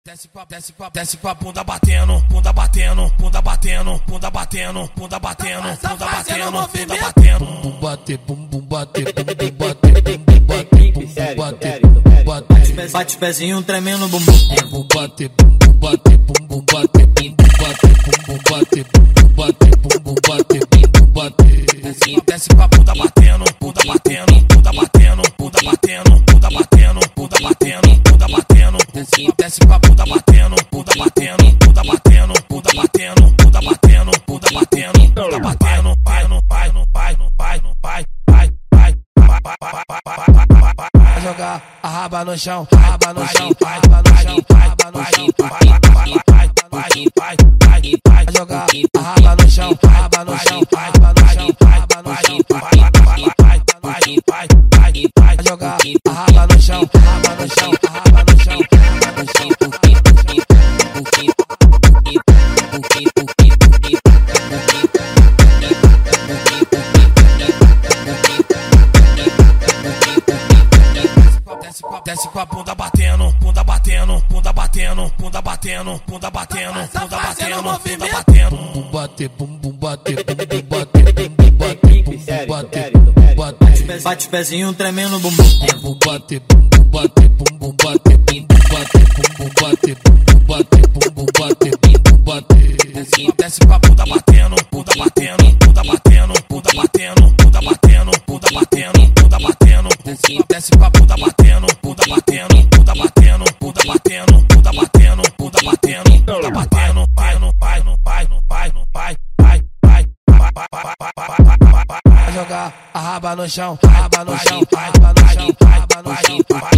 Desce com a bunda batendo, bunda batendo, bunda batendo, bunda batendo, bunda batendo, bunda batendo, bunda batendo. Bum bate, bum bate, bum bate, bum bate, bum bate, bum bate. Bate o pezinho tremendo bumbum. Bum bate, bum bate, bum bate, bum bate, bum bate, bum bate, bum bate, bum bate. Desce com a bunda batendo, bunda batendo, bunda batendo, bunda batendo, bunda batendo, bunda batendo, bunda batendo. Desce com a bunda batendo, bunda batendo, bunda batendo, bunda batendo, bunda batendo, bunda batendo, bunda batendo. Vai no vai no vai no vai no vai vai vai vai jogar a raba no chão, raba no chão, raba no chão, raba no chão, vai jogar a raba no chão, raba no chão, raba no chão, raba no chão, vai jogar a raba no chão, raba no chão, raba no chão, raba no chão. Desce com a bunda batendo, bunda batendo, bunda batendo, bunda batendo, bunda batendo, bunda batendo, bunda batendo. Bum bate, bum bate, bum bate, bum bate, bum bate, bum bate. Bate o pezinho tremendo bumbum. Bum bate, bum bate, bum bate, bum bate, bum bate, bum bate, bum bate, bum bate. Desce com a bunda batendo, bunda batendo, bunda batendo, bunda batendo, bunda batendo, bunda batendo, bunda batendo. Desce com a bunda batendo, bunda batendo, bunda batendo, bunda batendo, bunda batendo, bunda batendo, bunda batendo. Vai no vai no vai no vai no vai vai vai jogar a raba no chão, raba no chão, raba no chão, raba no chão.